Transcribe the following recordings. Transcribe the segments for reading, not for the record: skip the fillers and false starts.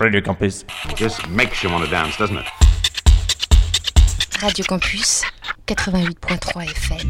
Radio Campus. Just makes you want to dance, doesn't it? Radio Campus, 88.3 FM.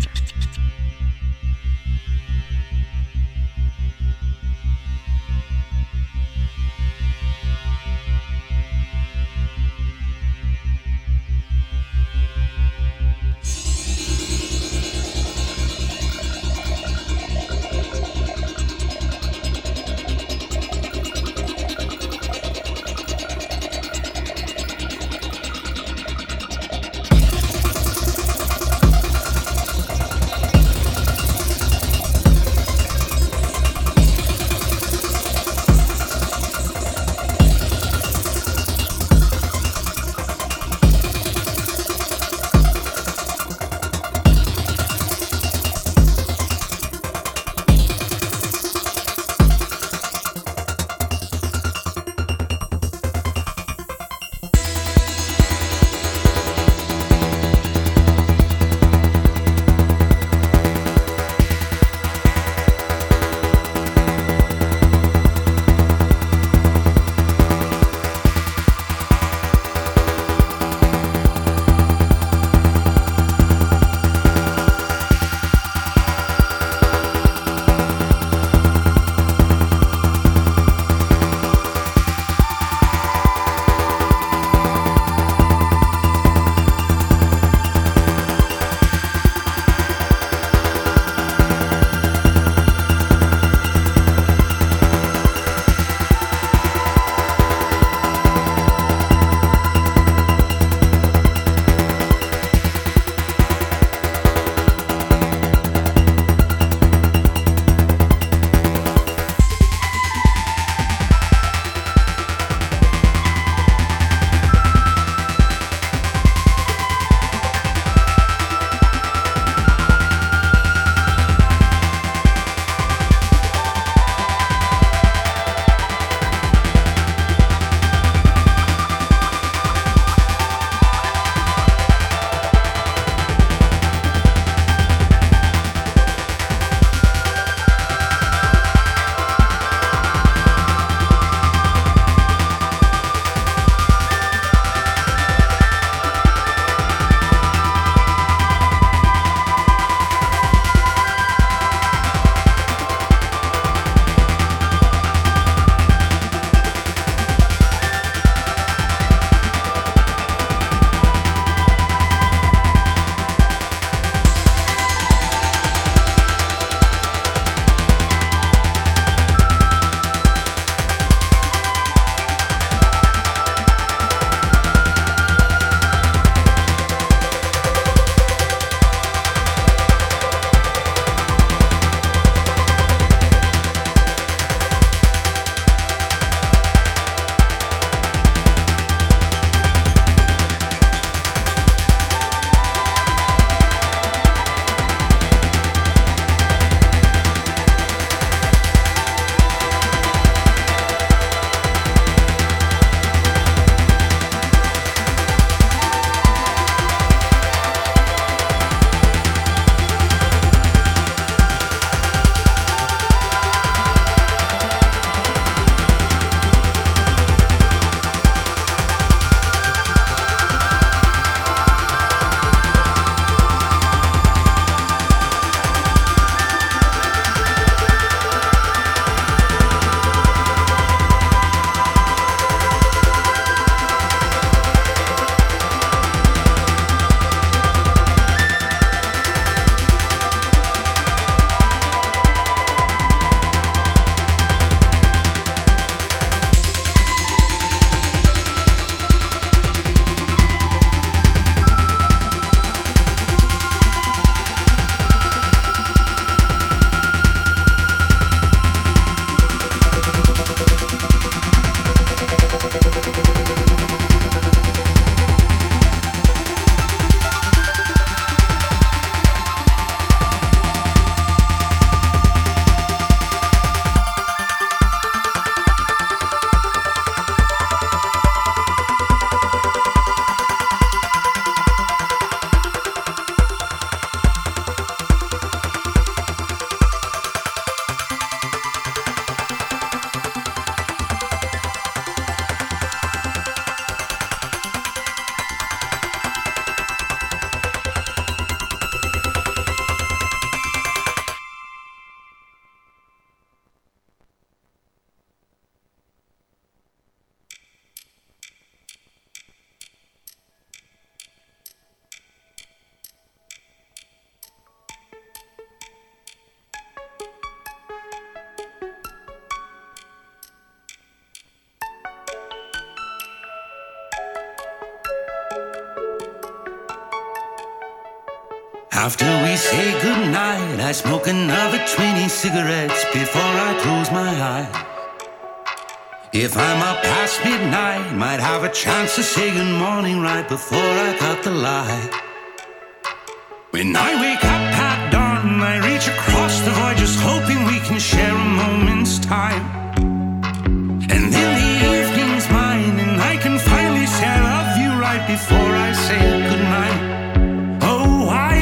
After we say goodnight, I smoke another 20 cigarettes before I close my eyes. If I'm up past midnight, might have a chance to say good morning right before I cut the light. When I wake up at dawn, I reach across the void, just hoping we can share a moment's time. And then the evening's mine, and I can finally say I love you right before I say goodnight. Oh why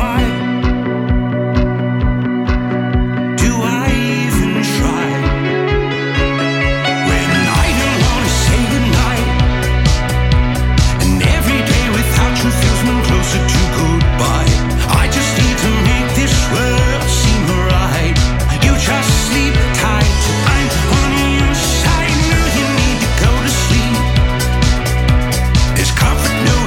do I even try? When I don't want to say goodnight, and every day without you feels one closer to goodbye. I just need to make this world seem right. You just sleep tight, I'm on your side. No, you need to go to sleep. There's comfort, no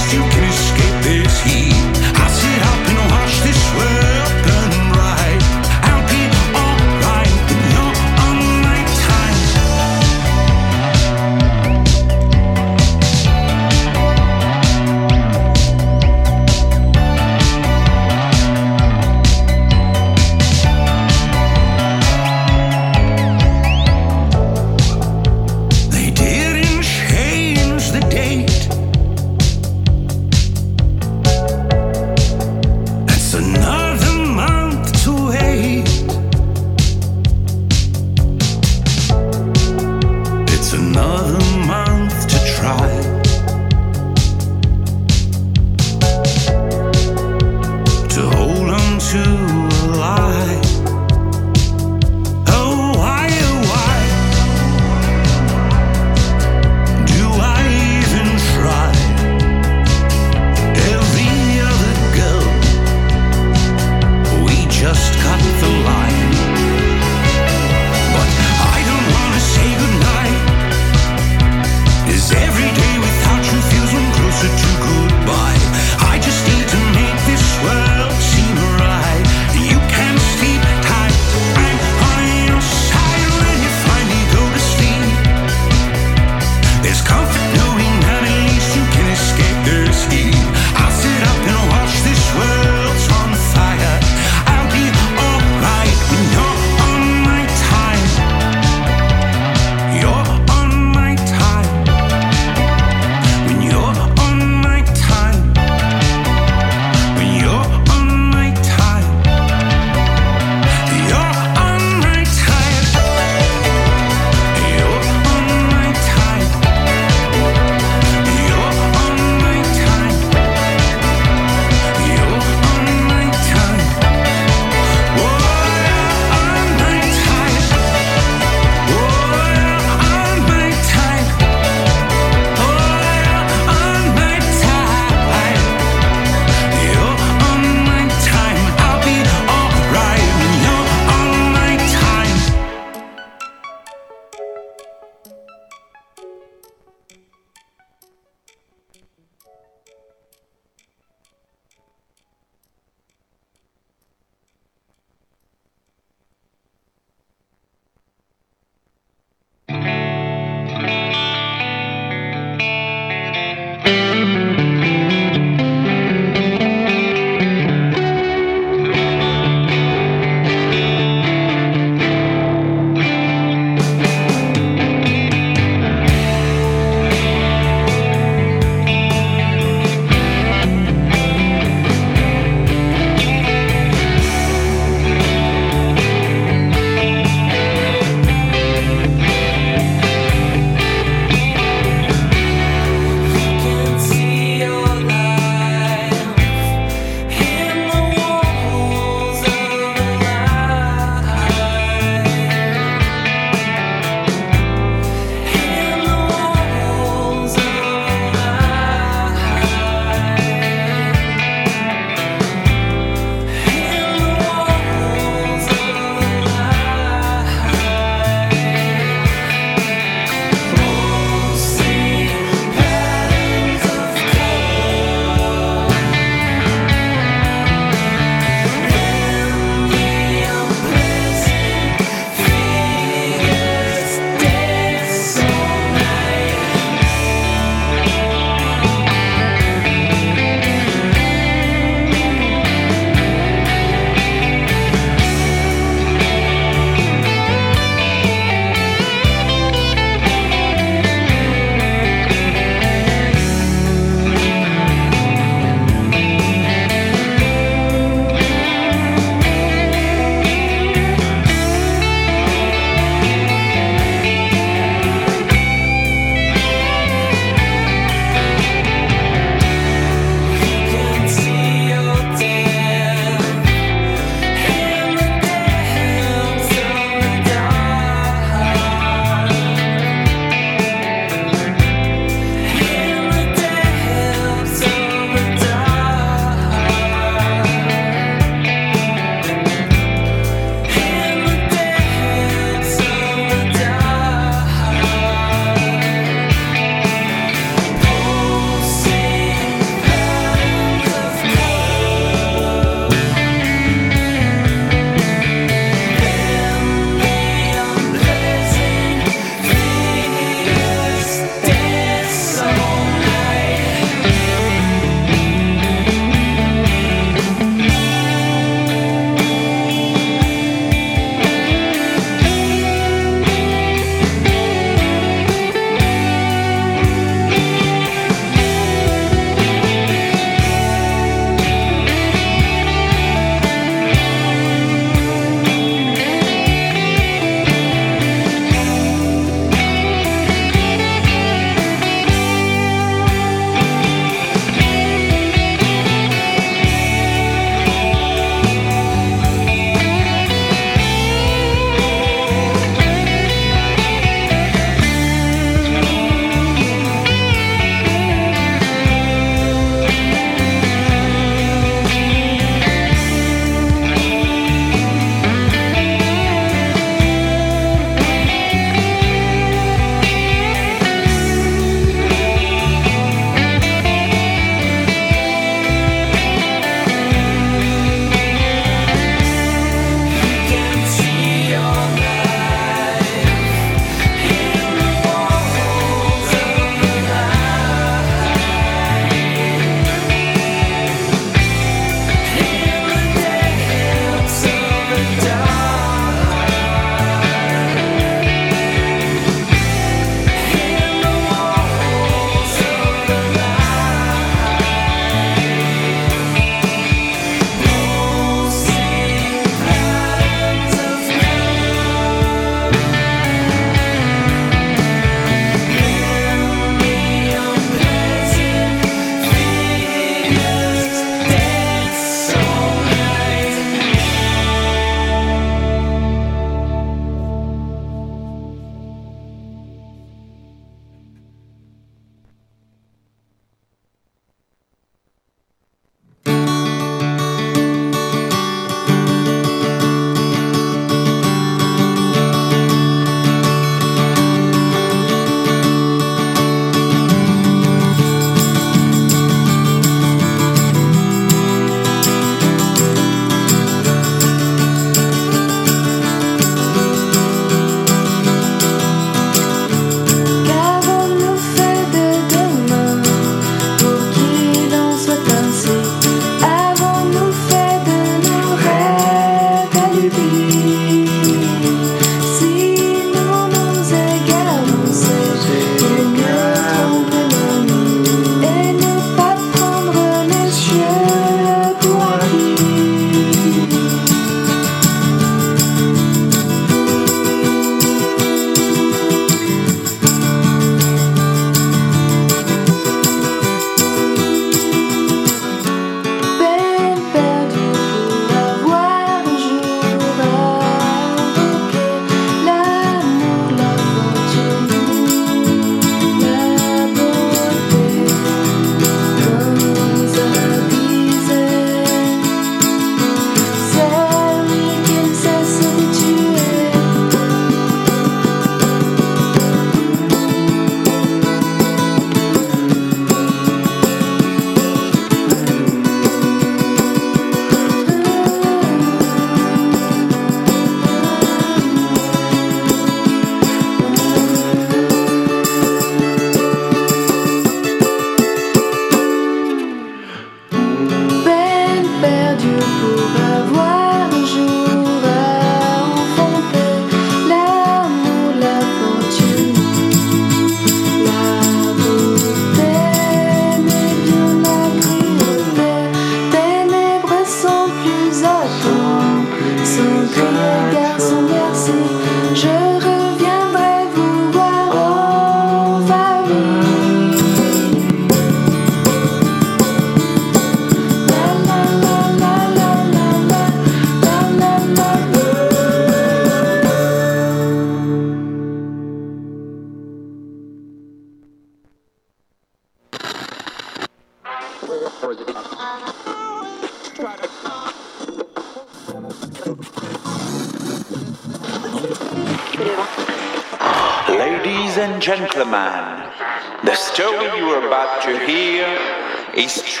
Ladies and gentlemen, the story you are about to hear is true.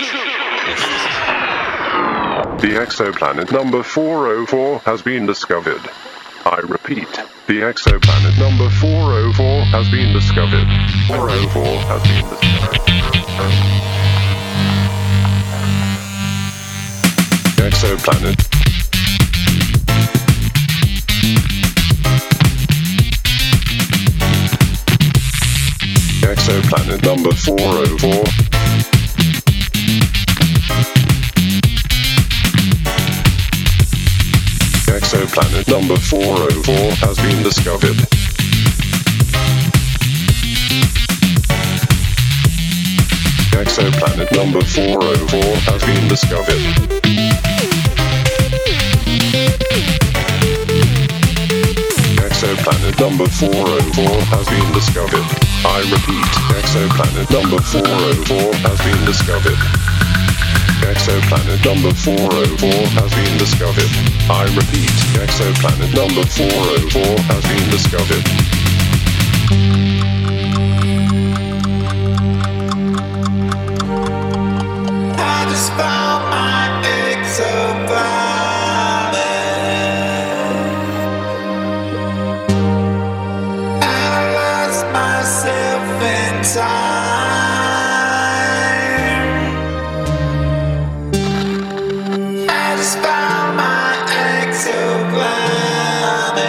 The exoplanet number 404 has been discovered. I repeat, the exoplanet number 404 has been discovered. 404 has been discovered. Exoplanet. Exoplanet number 404. Exoplanet number 404 has been discovered. Exoplanet number 404 has been discovered. Exoplanet number 404 has been discovered. I repeat, exoplanet number 404 has been discovered. Exoplanet number 404 has been discovered. I repeat, exoplanet number 404 has been discovered. I just found my exoplanet. I lost myself in time. I just found my exoplanet.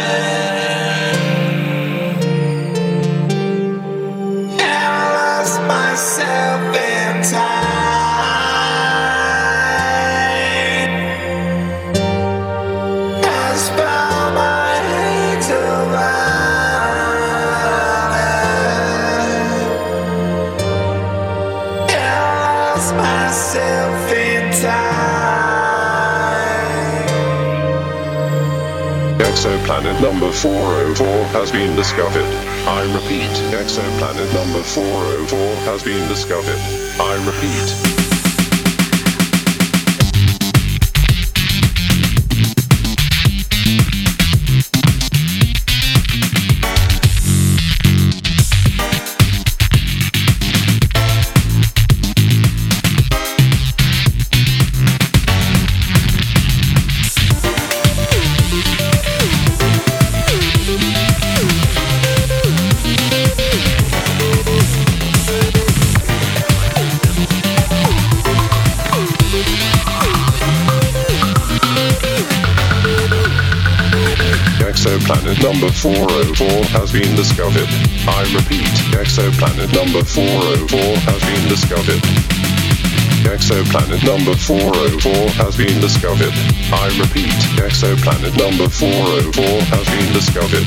And I lost myself in time. Myself in time. Exoplanet number 404 has been discovered. I repeat, exoplanet number 404 has been discovered. I repeat. Exoplanet number 404 has been discovered. I repeat, exoplanet number 404 has been discovered. Exoplanet number 404 has been discovered. I repeat, exoplanet number 404 has been discovered.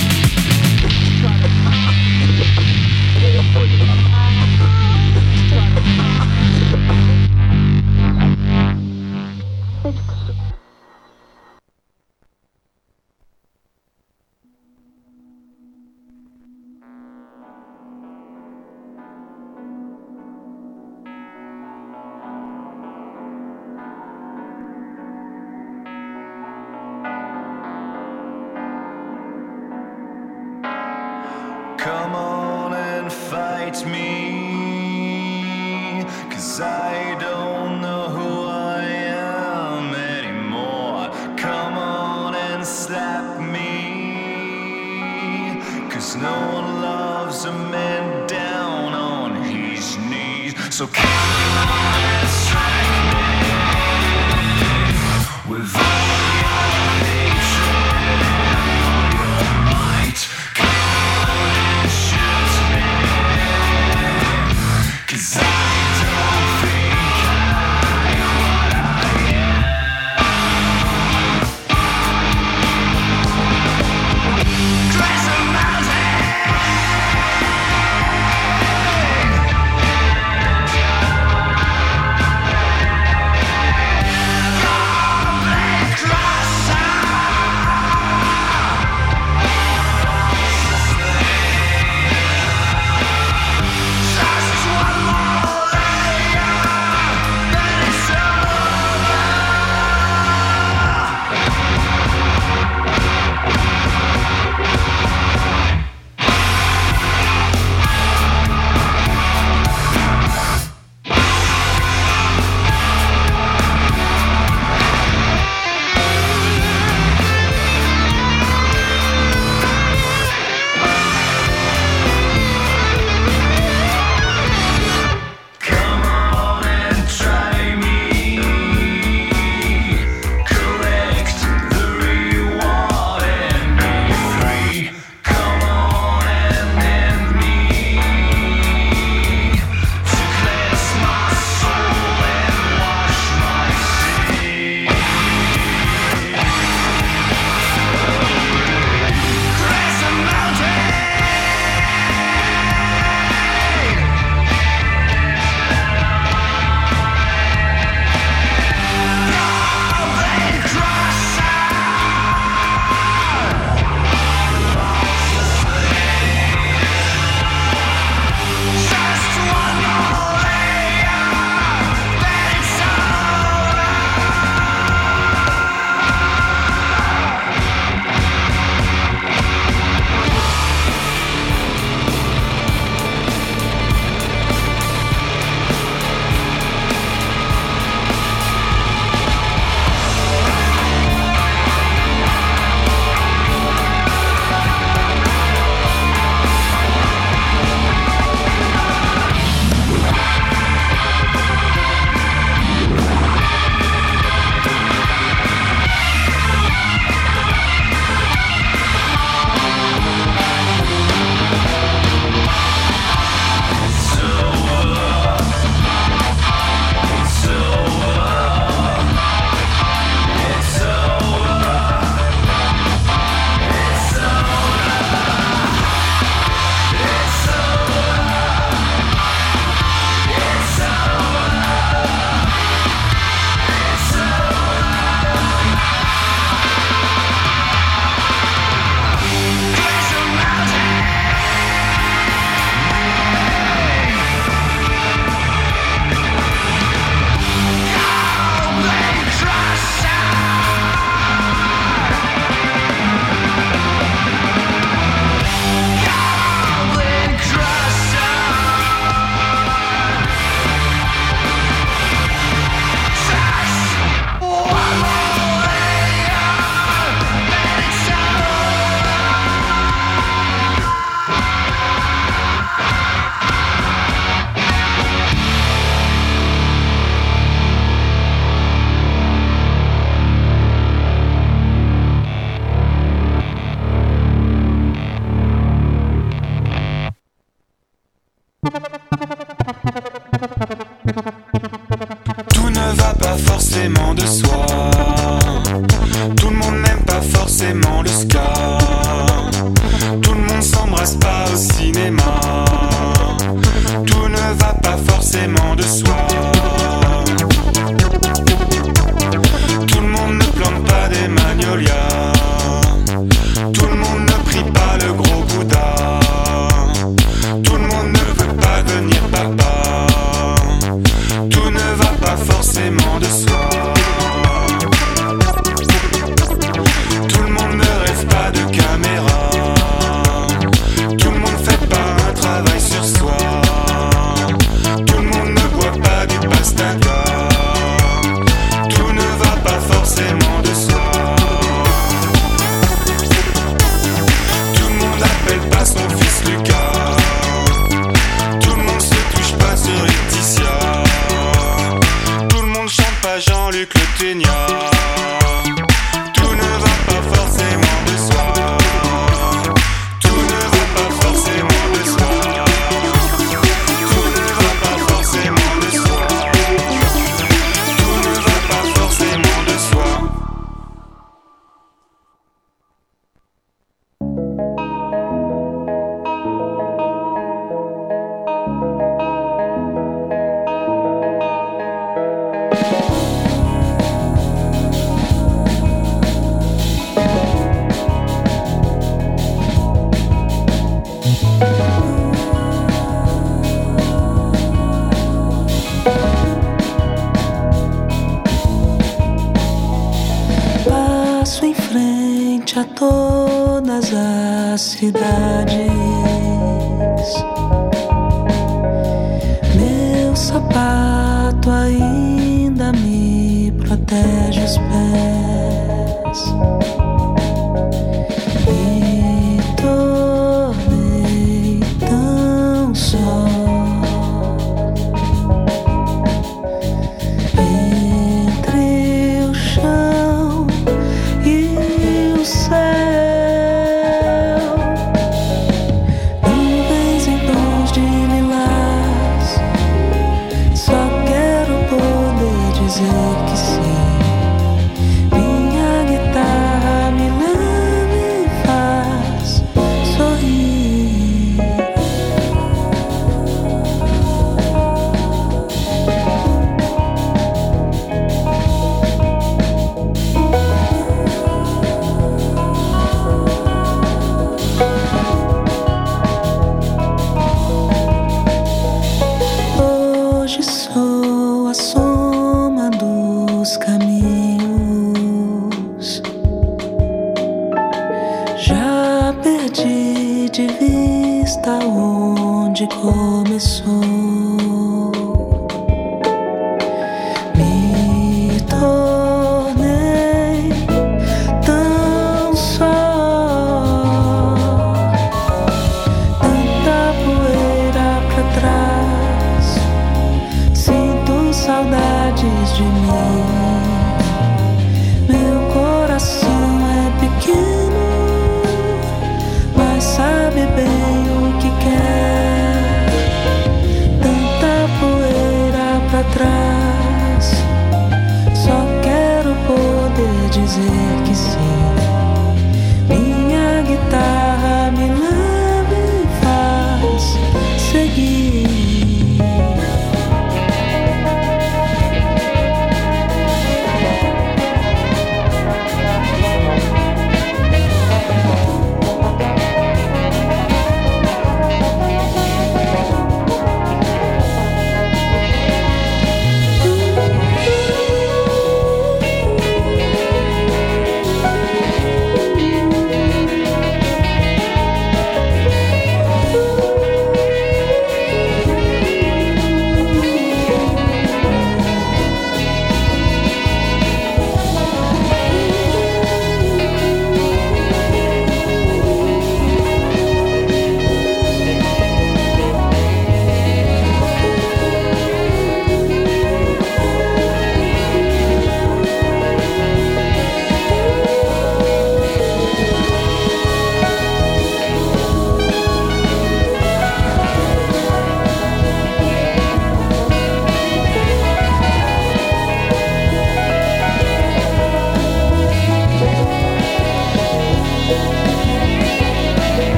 Come on and fight me, 'cause I don't know who I am anymore. Come on and slap me, 'cause no one loves a man down on his knees. So come on and strike me with all your hatred and all your might. Cause I don't think I'm what I am. Dress a mountain. de soi. Tout le monde ne plante pas des magnolias. Tout le monde ne prie pas le gros Bouddha. Tout le monde ne veut pas devenir papa. Tout ne va pas forcément de soi. Tout le monde ne rêve pas de caméra. Tout le monde fait pas un travail sur soi. Tout le monde ne boit pas du pastaga. Tout ne va pas forcément de soi. Tout le monde appelle pas son fils Lucas. Tout le monde se touche pas sur Laetitia. Tout le monde chante pas Jean-Luc Le Ténia. Tout ne va pas forcément de soi. Tout ne va pas forcément de soi. Tout ne va pas forcément de soi. Tout ne va pas forcément de soi. Passo em frente a todas as cidades. Meu sapato ainda me protege os pés. Me tornei tão só. Entre o chão e o céu, nuvens em tons de lilás. Só quero poder dizer que sim. Minha guitarra me leva e faz sorrir. Hoje sou a soma dos caminhos. Já perdi de vista onde começou. Me tornei tão só. Tanta poeira pra trás. Sinto saudades de mim. Meu coração é pequeno, mas sabe bem o que quer. Tanta poeira pra trás. Só quero poder dizer que sim. Minha guitarra me leva e faz seguir.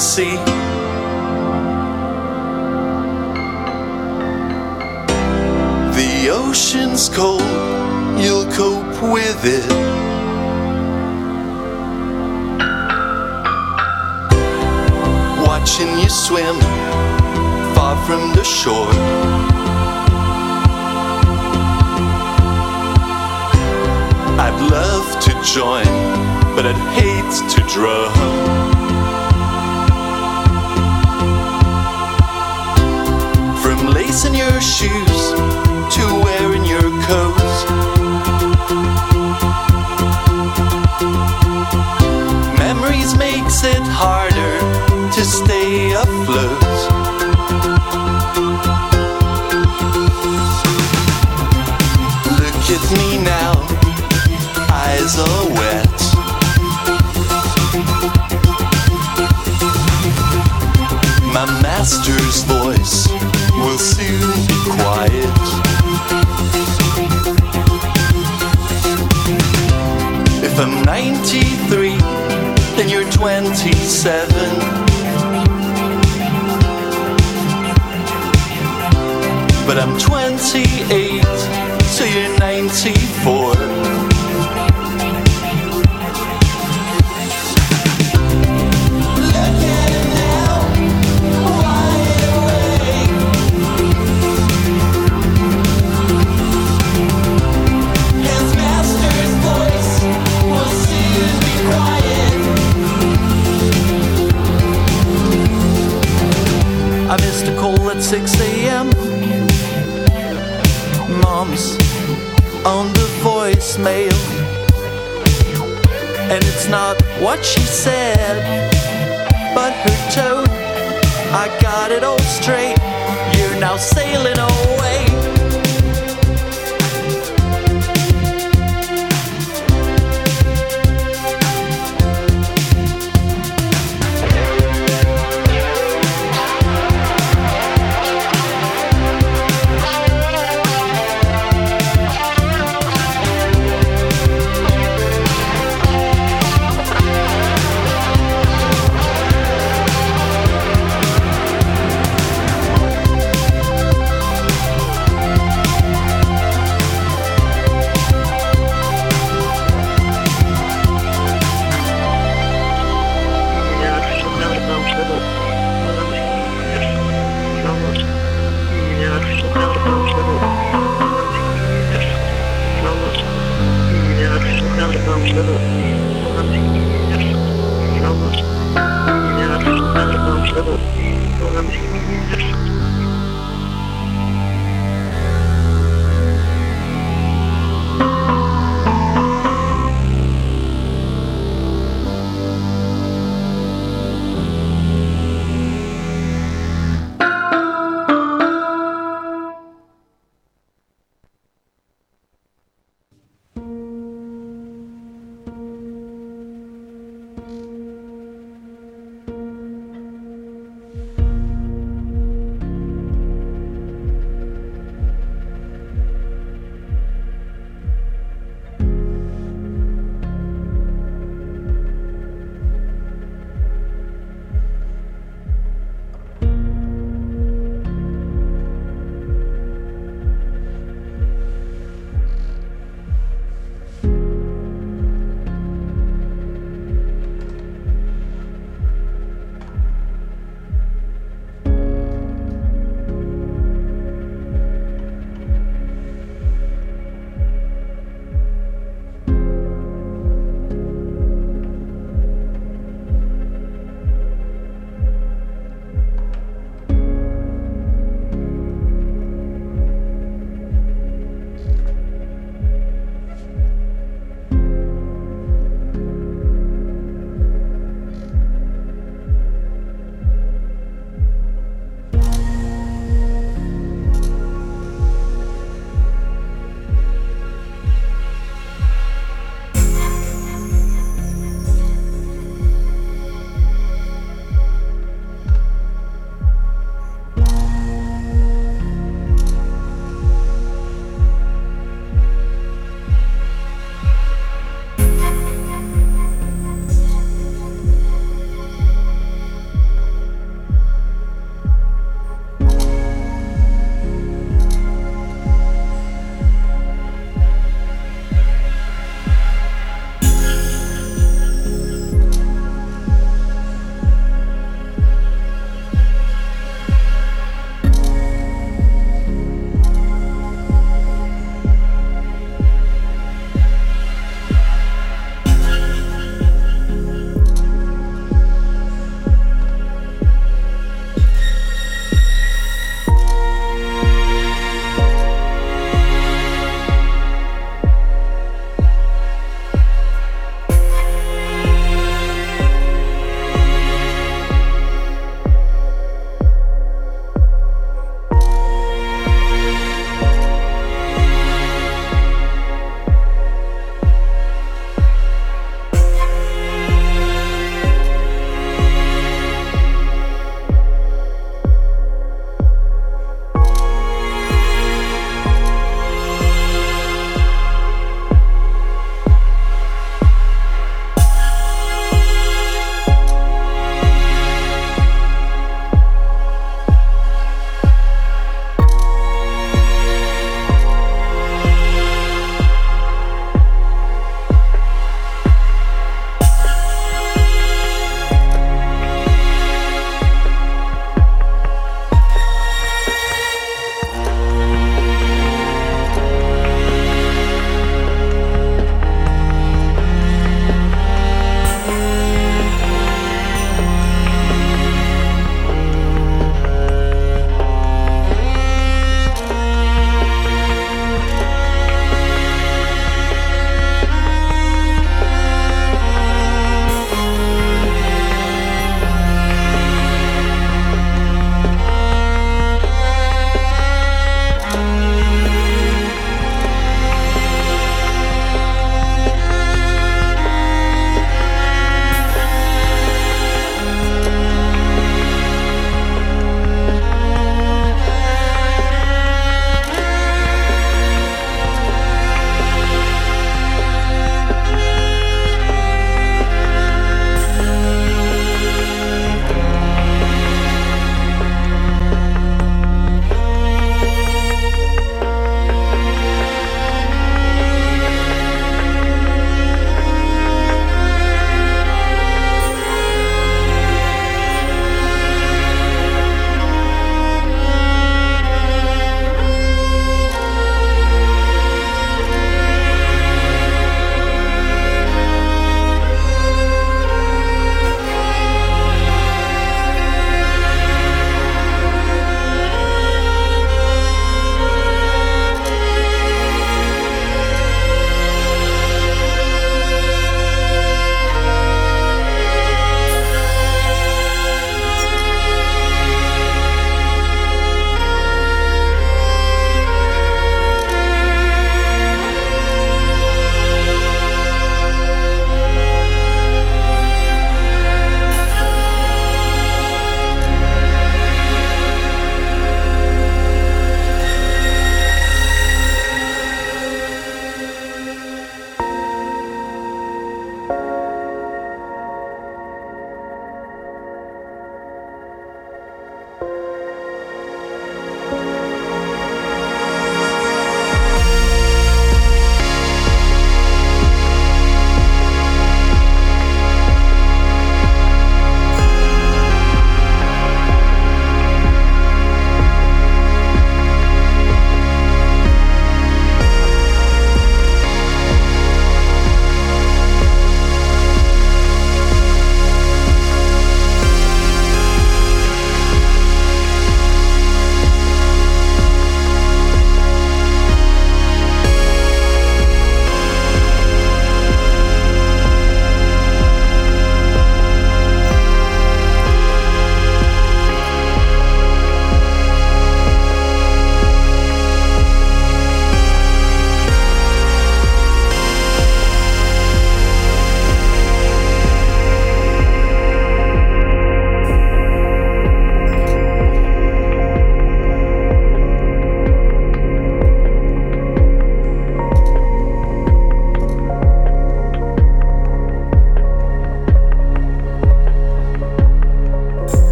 sea. The ocean's cold, you'll cope with it. Watching you swim far from the shore. I'd love to join, but I'd hate to drown. From lacing your shoes to wearing your coat, memories makes it harder to stay afloat. Look at me now, eyes are wet. My master's voice will soon be quiet. If I'm 93, then you're 27. But I'm 28, so you're 94. I missed a call at 6 a.m. Mom's on the voicemail, and it's not what she said, but her tone. I got it all straight. You're now sailing away.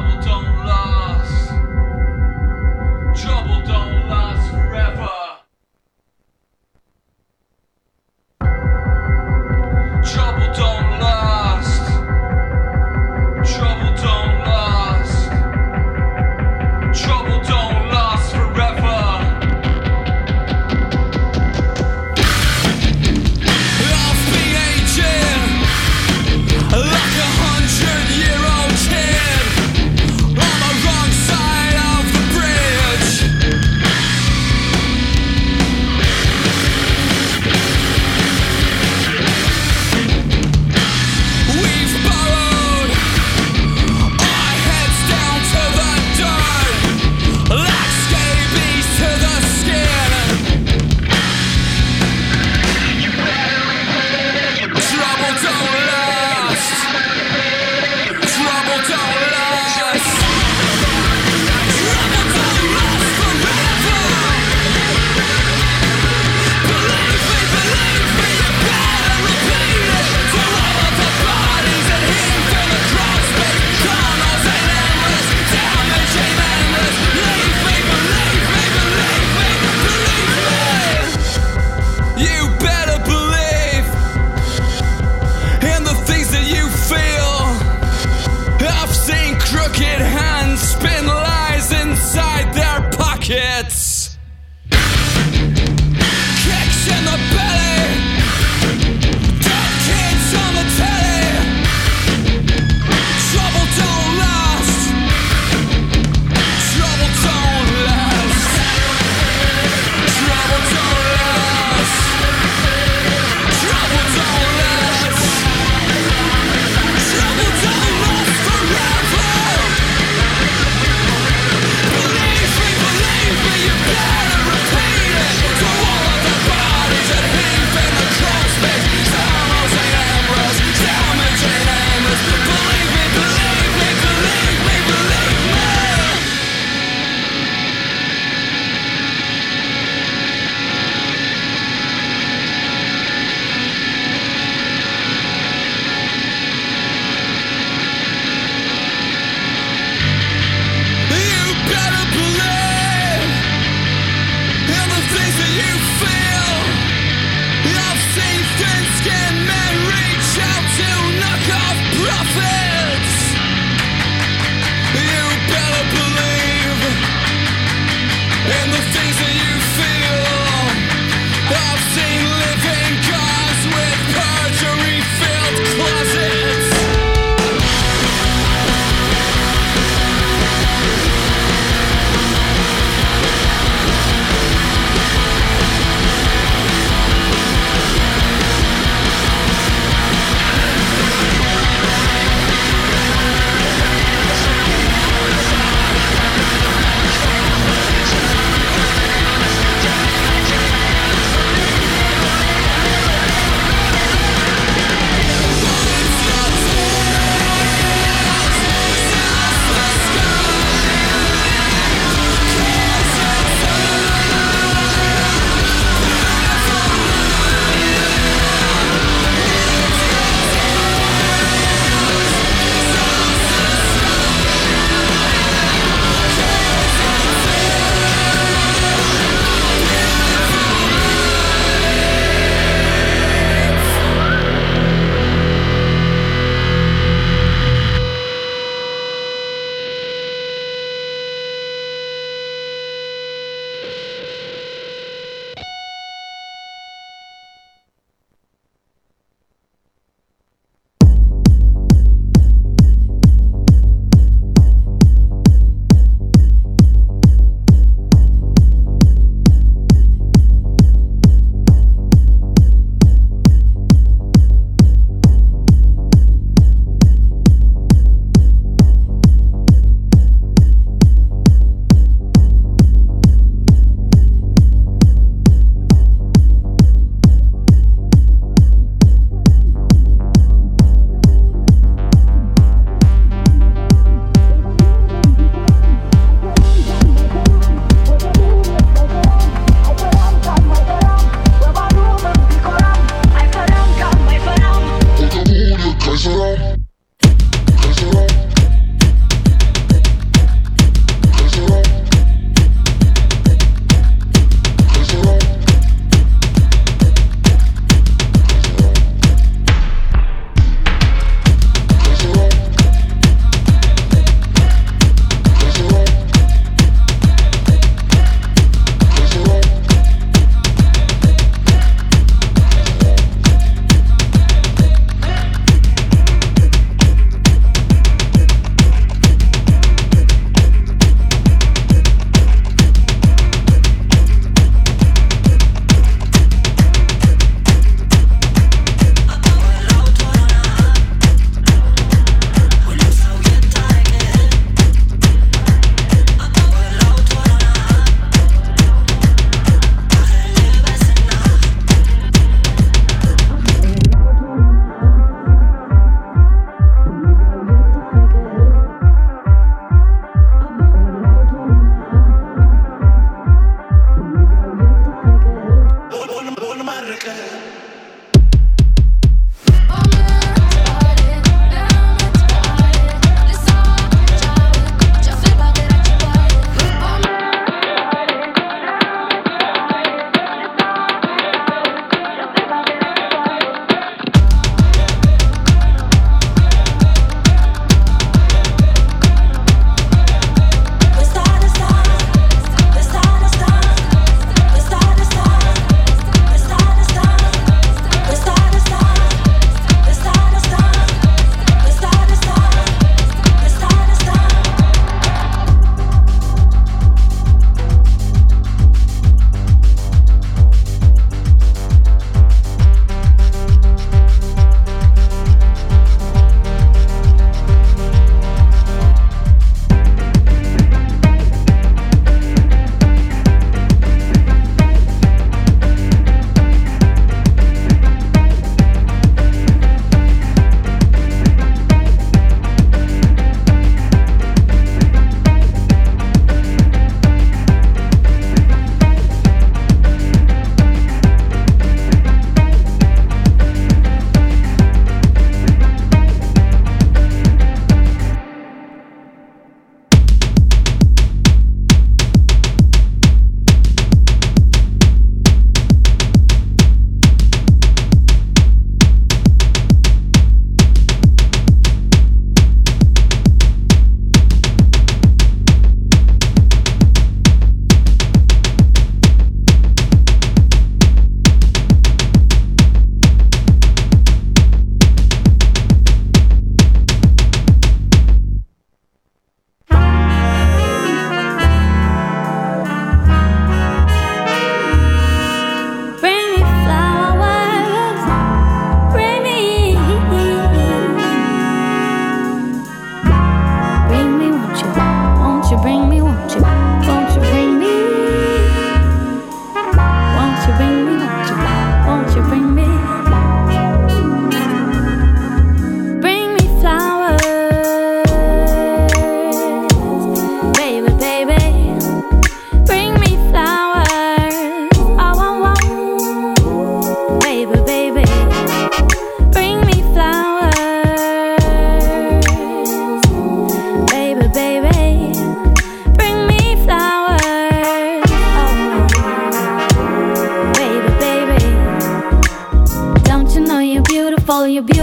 Like 100-year-old kid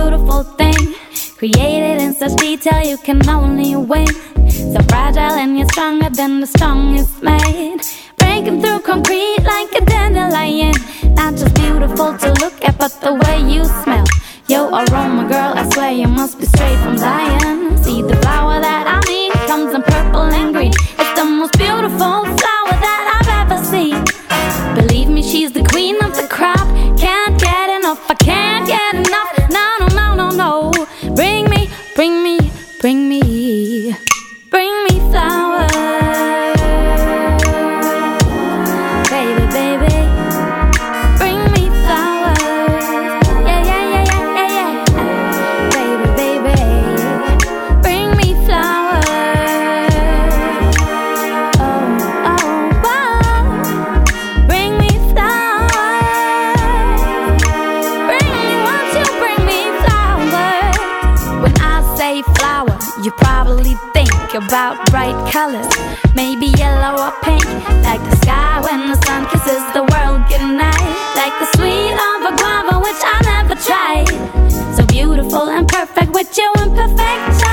beautiful thing, created in such detail you can only win. So fragile and you're stronger than the strongest made, breaking through concrete like a dandelion. Not just beautiful to look at, but the way you smell. Yo, aroma girl, I swear you must be straight from Zion. See, the flower that I mean comes in purple and green. It's the most beautiful flower that I've ever seen. Believe me, she's the queen of the crop. Can't get enough, I can't get enough. No, no, no, no, no. Bring me, bring me, bring me, bring me flowers. Baby, baby, bring me flowers. Yeah, yeah, yeah, yeah, yeah, yeah. Baby, baby, bring me flowers. Oh, oh, wow. Bring me flowers. Bring me, won't you bring me flowers? When I say flower, you probably think about bright colors, maybe yellow or pink, like the sky when the sun kisses the world goodnight, like the sweet of a guava which I never tried. So beautiful and perfect with your imperfection.